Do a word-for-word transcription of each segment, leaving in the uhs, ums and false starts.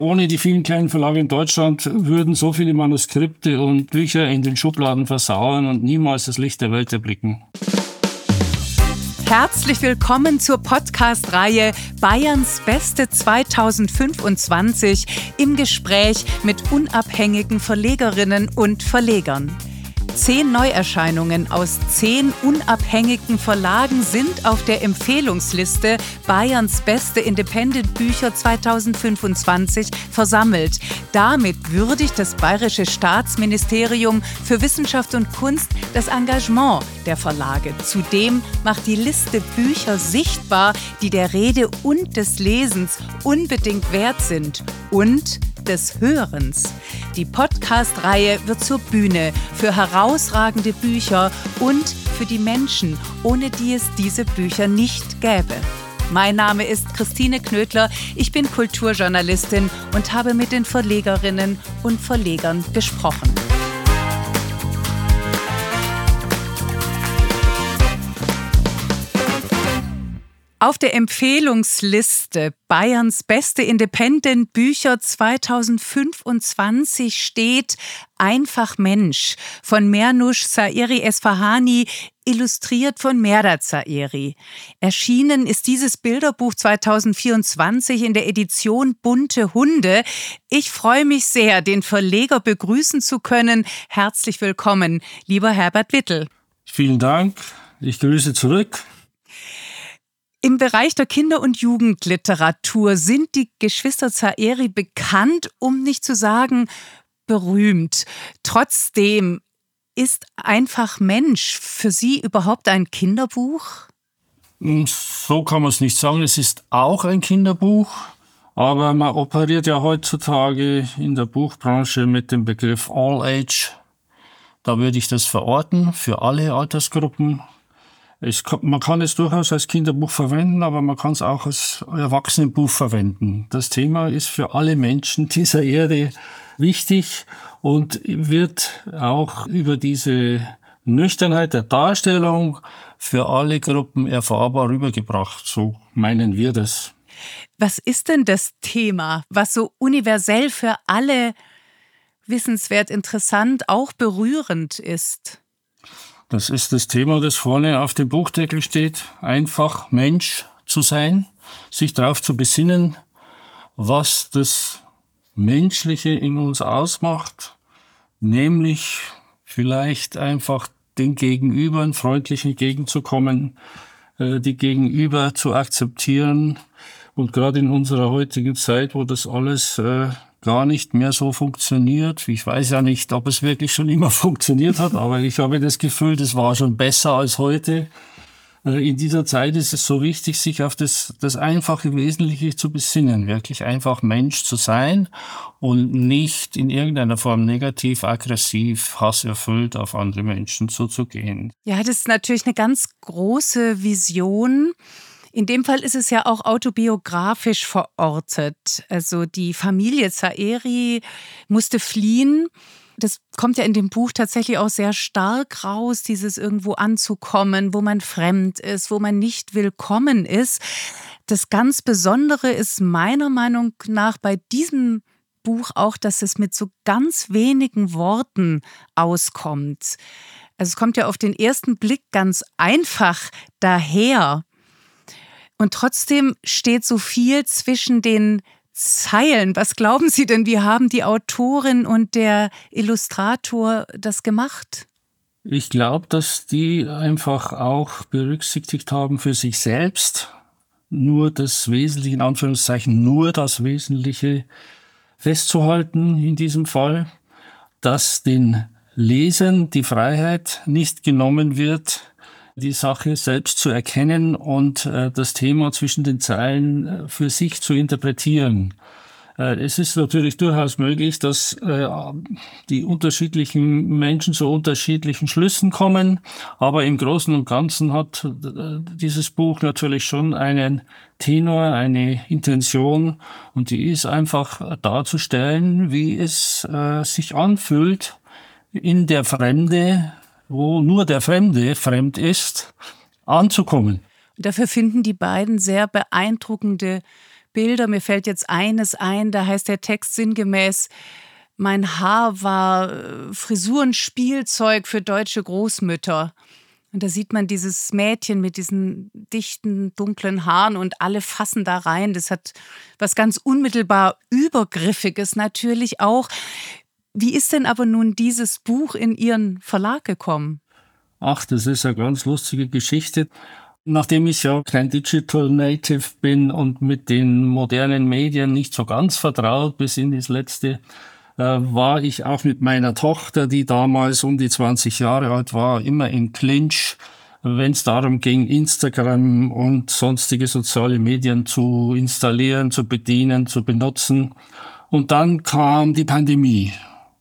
Ohne die vielen kleinen Verlage in Deutschland würden so viele Manuskripte und Bücher in den Schubladen versauern und niemals das Licht der Welt erblicken. Herzlich willkommen zur Podcast-Reihe Bayerns Beste zweitausendfünfundzwanzig im Gespräch mit unabhängigen Verlegerinnen und Verlegern. Zehn Neuerscheinungen aus zehn unabhängigen Verlagen sind auf der Empfehlungsliste Bayerns Beste Independent-Bücher zweitausendfünfundzwanzig versammelt. Damit würdigt das Bayerische Staatsministerium für Wissenschaft und Kunst das Engagement der Verlage. Zudem macht die Liste Bücher sichtbar, die der Rede und des Lesens unbedingt wert sind und des Hörens. Die Podcast-Reihe wird zur Bühne für herausragende Bücher und für die Menschen, ohne die es diese Bücher nicht gäbe. Mein Name ist Christine Knödler, ich bin Kulturjournalistin und habe mit den Verlegerinnen und Verlegern gesprochen. Auf der Empfehlungsliste Bayerns Beste Independent-Bücher zweitausendfünfundzwanzig steht Einfach Mensch von Mehrnoush Zaeri Esfahani, illustriert von Mehrdad Zaeri. Erschienen ist dieses Bilderbuch zweitausendvierundzwanzig in der Edition Bunte Hunde. Ich freue mich sehr, den Verleger begrüßen zu können. Herzlich willkommen, lieber Herbert Wittel. Vielen Dank, ich grüße zurück. Im Bereich der Kinder- und Jugendliteratur sind die Geschwister Zaeri bekannt, um nicht zu sagen berühmt. Trotzdem, ist Einfach Mensch für Sie überhaupt ein Kinderbuch? So kann man es nicht sagen. Es ist auch ein Kinderbuch, aber man operiert ja heutzutage in der Buchbranche mit dem Begriff All Age. Da würde ich das verorten für alle Altersgruppen. Es, man kann es durchaus als Kinderbuch verwenden, aber man kann es auch als Erwachsenenbuch verwenden. Das Thema ist für alle Menschen dieser Erde wichtig und wird auch über diese Nüchternheit der Darstellung für alle Gruppen erfahrbar rübergebracht. So meinen wir das. Was ist denn das Thema, was so universell für alle wissenswert, interessant, auch berührend ist? Das ist das Thema, das vorne auf dem Buchdeckel steht. Einfach Mensch zu sein, sich darauf zu besinnen, was das Menschliche in uns ausmacht, nämlich vielleicht einfach den Gegenübern freundlich entgegenzukommen, die Gegenüber zu akzeptieren. Und gerade in unserer heutigen Zeit, wo das alles äh, gar nicht mehr so funktioniert. Ich weiß ja nicht, ob es wirklich schon immer funktioniert hat, aber ich habe das Gefühl, das war schon besser als heute. In dieser Zeit ist es so wichtig, sich auf das, das einfache Wesentliche zu besinnen, wirklich einfach Mensch zu sein und nicht in irgendeiner Form negativ, aggressiv, hasserfüllt auf andere Menschen zuzugehen. Ja, das ist natürlich eine ganz große Vision. In dem Fall ist es ja auch autobiografisch verortet. Also die Familie Zaeri musste fliehen. Das kommt ja in dem Buch tatsächlich auch sehr stark raus, dieses irgendwo anzukommen, wo man fremd ist, wo man nicht willkommen ist. Das ganz Besondere ist meiner Meinung nach bei diesem Buch auch, dass es mit so ganz wenigen Worten auskommt. Also es kommt ja auf den ersten Blick ganz einfach daher. Und trotzdem steht so viel zwischen den Zeilen. Was glauben Sie denn, wie haben die Autorin und der Illustrator das gemacht? Ich glaube, dass die einfach auch berücksichtigt haben für sich selbst, nur das Wesentliche, in Anführungszeichen, nur das Wesentliche festzuhalten in diesem Fall, dass den Lesern die Freiheit nicht genommen wird, die Sache selbst zu erkennen und äh, das Thema zwischen den Zeilen äh, für sich zu interpretieren. Äh, es ist natürlich durchaus möglich, dass äh, die unterschiedlichen Menschen zu unterschiedlichen Schlüssen kommen, aber im Großen und Ganzen hat äh, dieses Buch natürlich schon einen Tenor, eine Intention, und die ist einfach darzustellen, wie es äh, sich anfühlt, in der Fremde, wo nur der Fremde fremd ist, anzukommen. Dafür finden die beiden sehr beeindruckende Bilder. Mir fällt jetzt eines ein, da heißt der Text sinngemäß: Mein Haar war Frisurenspielzeug für deutsche Großmütter. Und da sieht man dieses Mädchen mit diesen dichten, dunklen Haaren und alle fassen da rein. Das hat was ganz unmittelbar Übergriffiges natürlich auch. Wie ist denn aber nun dieses Buch in Ihren Verlag gekommen? Ach, das ist eine ganz lustige Geschichte. Nachdem ich ja kein Digital Native bin und mit den modernen Medien nicht so ganz vertraut bis in das Letzte, war ich auch mit meiner Tochter, die damals um die zwanzig Jahre alt war, immer in Clinch, wenn es darum ging, Instagram und sonstige soziale Medien zu installieren, zu bedienen, zu benutzen. Und dann kam die Pandemie.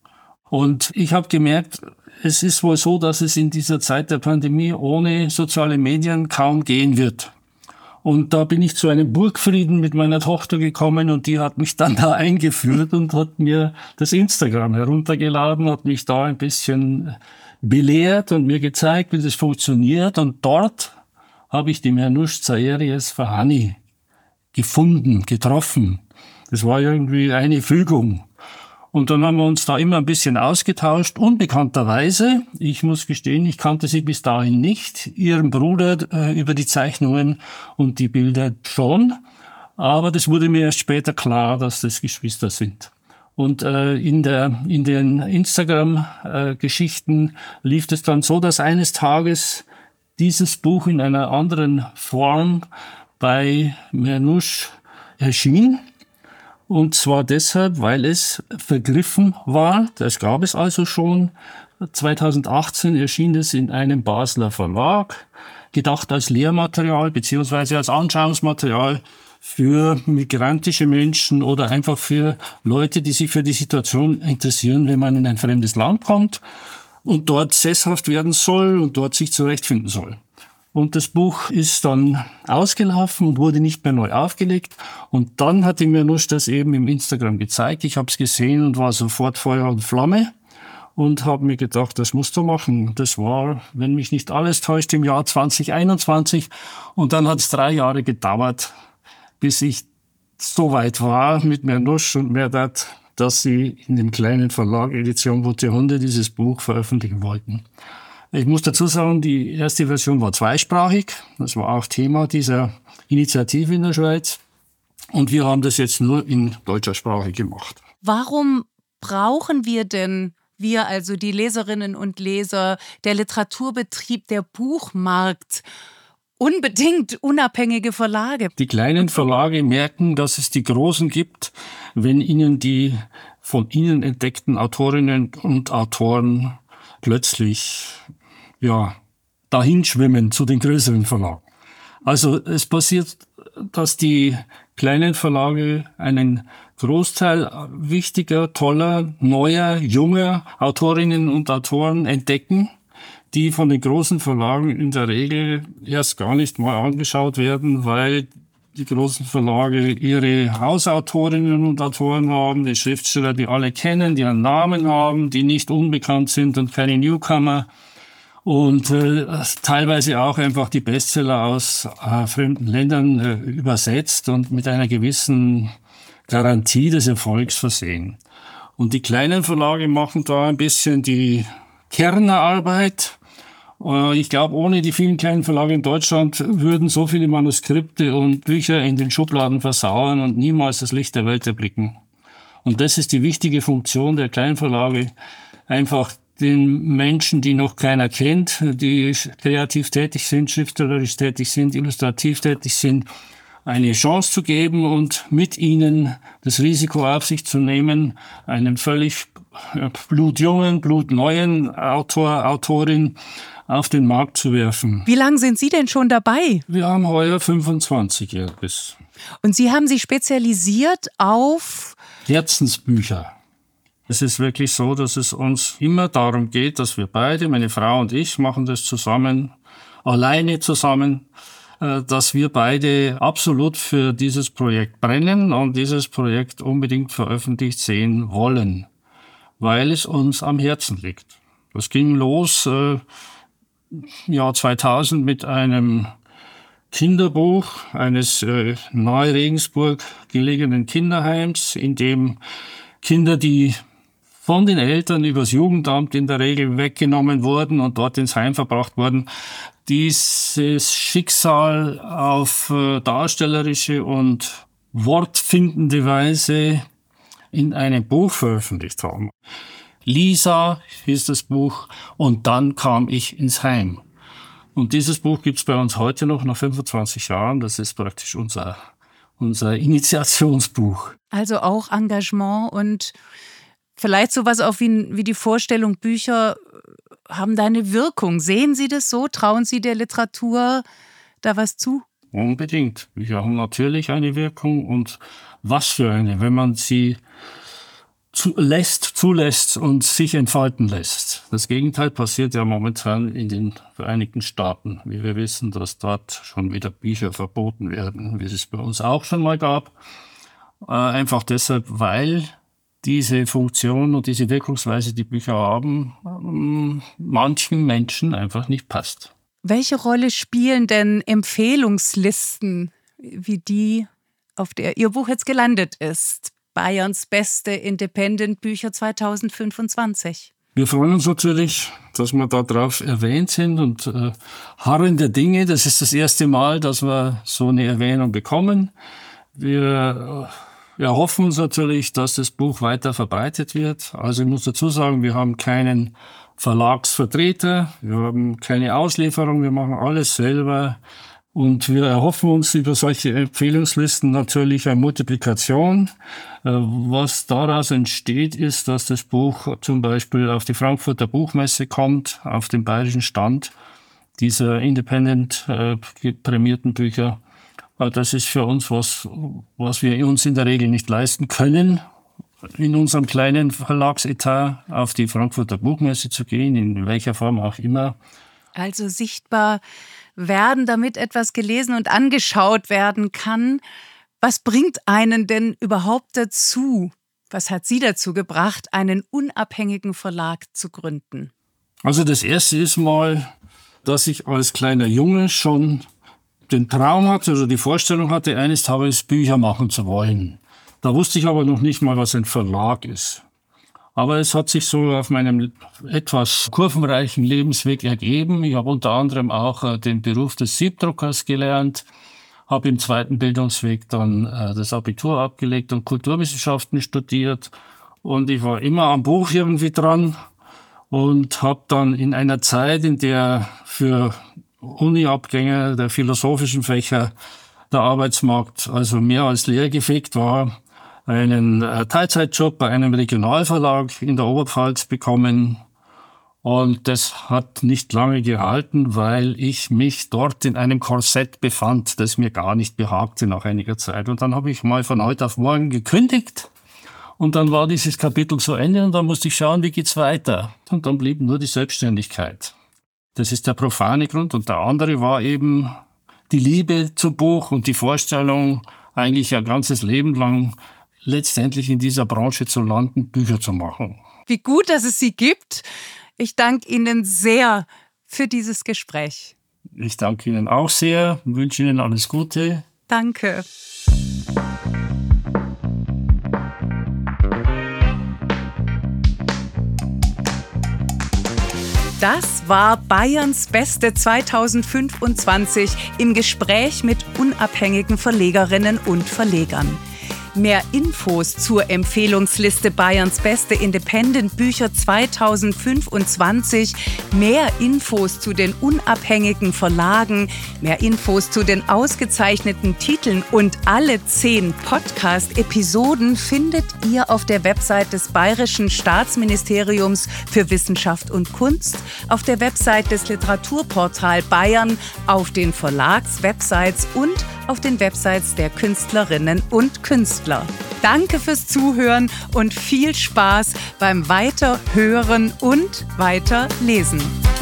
Und ich habe gemerkt, es ist wohl so, dass es in dieser Zeit der Pandemie ohne soziale Medien kaum gehen wird. Und da bin ich zu einem Burgfrieden mit meiner Tochter gekommen und die hat mich dann da eingeführt und hat mir das Instagram heruntergeladen, hat mich da ein bisschen belehrt und mir gezeigt, wie das funktioniert. Und dort habe ich die Mernoush Zaeries Fahani gefunden, getroffen. Das war irgendwie eine Fügung. Und dann haben wir uns da immer ein bisschen ausgetauscht, unbekannterweise. Ich muss gestehen, ich kannte sie bis dahin nicht, ihren Bruder äh, über die Zeichnungen und die Bilder schon. Aber das wurde mir erst später klar, dass das Geschwister sind. Und äh, in der in den Instagram-Geschichten äh, lief es dann so, dass eines Tages dieses Buch in einer anderen Form bei Mernoush erschien. Und zwar deshalb, weil es vergriffen war. Das gab es also schon. zweitausendachtzehn erschien es in einem Basler Verlag, gedacht als Lehrmaterial beziehungsweise als Anschauungsmaterial für migrantische Menschen oder einfach für Leute, die sich für die Situation interessieren, wenn man in ein fremdes Land kommt und dort sesshaft werden soll und dort sich zurechtfinden soll. Und das Buch ist dann ausgelaufen und wurde nicht mehr neu aufgelegt. Und dann hat die Mernoush das eben im Instagram gezeigt. Ich habe es gesehen und war sofort Feuer und Flamme und habe mir gedacht, das musst du machen. Das war, wenn mich nicht alles täuscht, im Jahr zwanzig einundzwanzig. Und dann hat es drei Jahre gedauert, bis ich so weit war mit Mernoush und Mehrdad, dass sie in dem kleinen Verlag Edition Bunte Hunde dieses Buch veröffentlichen wollten. Ich muss dazu sagen, die erste Version war zweisprachig. Das war auch Thema dieser Initiative in der Schweiz. Und wir haben das jetzt nur in deutscher Sprache gemacht. Warum brauchen wir denn, wir also die Leserinnen und Leser, der Literaturbetrieb, der Buchmarkt, unbedingt unabhängige Verlage? Die kleinen Verlage merken, dass es die Großen gibt, wenn ihnen die von ihnen entdeckten Autorinnen und Autoren plötzlich ja, dahin schwimmen zu den größeren Verlagen. Also es passiert, dass die kleinen Verlage einen Großteil wichtiger, toller, neuer, junger Autorinnen und Autoren entdecken, die von den großen Verlagen in der Regel erst gar nicht mal angeschaut werden, weil die großen Verlage ihre Hausautorinnen und Autoren haben, die Schriftsteller, die alle kennen, die einen Namen haben, die nicht unbekannt sind und keine Newcomer. Und äh, teilweise auch einfach die Bestseller aus äh, fremden Ländern äh, übersetzt und mit einer gewissen Garantie des Erfolgs versehen. Und die kleinen Verlage machen da ein bisschen die Kernarbeit. Äh, ich glaube, ohne die vielen kleinen Verlage in Deutschland würden so viele Manuskripte und Bücher in den Schubladen versauern und niemals das Licht der Welt erblicken. Und das ist die wichtige Funktion der kleinen Verlage, einfach den Menschen, die noch keiner kennt, die kreativ tätig sind, schriftstellerisch tätig sind, illustrativ tätig sind, eine Chance zu geben und mit ihnen das Risiko auf sich zu nehmen, einen völlig blutjungen, blutneuen Autor, Autorin auf den Markt zu werfen. Wie lange sind Sie denn schon dabei? Wir haben heuer fünfundzwanzig Jahres. Und Sie haben sich spezialisiert auf Herzensbücher. Es ist wirklich so, dass es uns immer darum geht, dass wir beide, meine Frau und ich, machen das zusammen, alleine zusammen, dass wir beide absolut für dieses Projekt brennen und dieses Projekt unbedingt veröffentlicht sehen wollen, weil es uns am Herzen liegt. Das ging los äh, im Jahr zweitausend mit einem Kinderbuch eines äh, nahe Regensburg gelegenen Kinderheims, in dem Kinder, die von den Eltern übers Jugendamt in der Regel weggenommen wurden und dort ins Heim verbracht wurden, dieses Schicksal auf äh, darstellerische und wortfindende Weise in einem Buch veröffentlicht haben. Lisa hieß das Buch und dann kam ich ins Heim. Und dieses Buch gibt's bei uns heute noch, nach fünfundzwanzig Jahren. Das ist praktisch unser, unser Initiationsbuch. Also auch Engagement und vielleicht sowas auch wie, wie die Vorstellung, Bücher haben da eine Wirkung. Sehen Sie das so? Trauen Sie der Literatur da was zu? Unbedingt. Bücher haben natürlich eine Wirkung und was für eine, wenn man sie zu, lässt, zulässt und sich entfalten lässt. Das Gegenteil passiert ja momentan in den Vereinigten Staaten. Wie wir wissen, dass dort schon wieder Bücher verboten werden, wie es bei uns auch schon mal gab. Äh, einfach deshalb, weil diese Funktion und diese Wirkungsweise, die Bücher haben, ähm, manchen Menschen einfach nicht passt. Welche Rolle spielen denn Empfehlungslisten, wie die, auf der Ihr Buch jetzt gelandet ist? Bayerns beste Independent-Bücher zwanzig fünfundzwanzig. Wir freuen uns natürlich, dass wir da drauf erwähnt sind und äh, harren der Dinge. Das ist das erste Mal, dass wir so eine Erwähnung bekommen. Wir äh, erhoffen uns natürlich, dass das Buch weiter verbreitet wird. Also ich muss dazu sagen, wir haben keinen Verlagsvertreter, wir haben keine Auslieferung, wir machen alles selber. Und wir erhoffen uns über solche Empfehlungslisten natürlich eine Multiplikation. Was daraus entsteht, ist, dass das Buch zum Beispiel auf die Frankfurter Buchmesse kommt, auf den bayerischen Stand dieser independent äh, prämierten Bücher. Das ist für uns was, was wir uns in der Regel nicht leisten können, in unserem kleinen Verlagsetat auf die Frankfurter Buchmesse zu gehen, in welcher Form auch immer. Also sichtbar werden, damit etwas gelesen und angeschaut werden kann. Was bringt einen denn überhaupt dazu, was hat Sie dazu gebracht, einen unabhängigen Verlag zu gründen? Also das Erste ist mal, dass ich als kleiner Junge schon den Traum hatte, oder die Vorstellung hatte, eines Tages Bücher machen zu wollen. Da wusste ich aber noch nicht mal, was ein Verlag ist. Aber es hat sich so auf meinem etwas kurvenreichen Lebensweg ergeben. Ich habe unter anderem auch äh, den Beruf des Siebdruckers gelernt, habe im zweiten Bildungsweg dann äh, das Abitur abgelegt und Kulturwissenschaften studiert. Und ich war immer am Buch irgendwie dran und habe dann in einer Zeit, in der für Uni-Abgänger der philosophischen Fächer der Arbeitsmarkt also mehr als leergefegt war, einen Teilzeitjob bei einem Regionalverlag in der Oberpfalz bekommen. Und das hat nicht lange gehalten, weil ich mich dort in einem Korsett befand, das mir gar nicht behagte nach einiger Zeit. Und dann habe ich mal von heute auf morgen gekündigt. Und dann war dieses Kapitel zu Ende und dann musste ich schauen, wie geht's weiter. Und dann blieb nur die Selbstständigkeit. Das ist der profane Grund. Und der andere war eben die Liebe zum Buch und die Vorstellung, eigentlich ein ganzes Leben lang letztendlich in dieser Branche zu landen, Bücher zu machen. Wie gut, dass es Sie gibt. Ich danke Ihnen sehr für dieses Gespräch. Ich danke Ihnen auch sehr und wünsche Ihnen alles Gute. Danke. Das war Bayerns Beste zwanzig fünfundzwanzig im Gespräch mit unabhängigen Verlegerinnen und Verlegern. Mehr Infos zur Empfehlungsliste Bayerns Beste Independent-Bücher zwanzig fünfundzwanzig, mehr Infos zu den unabhängigen Verlagen, mehr Infos zu den ausgezeichneten Titeln und alle zehn Podcast-Episoden findet ihr auf der Website des Bayerischen Staatsministeriums für Wissenschaft und Kunst, auf der Website des Literaturportal Bayern, auf den Verlagswebsites und auf den Websites der Künstlerinnen und Künstler. Danke fürs Zuhören und viel Spaß beim Weiterhören und Weiterlesen.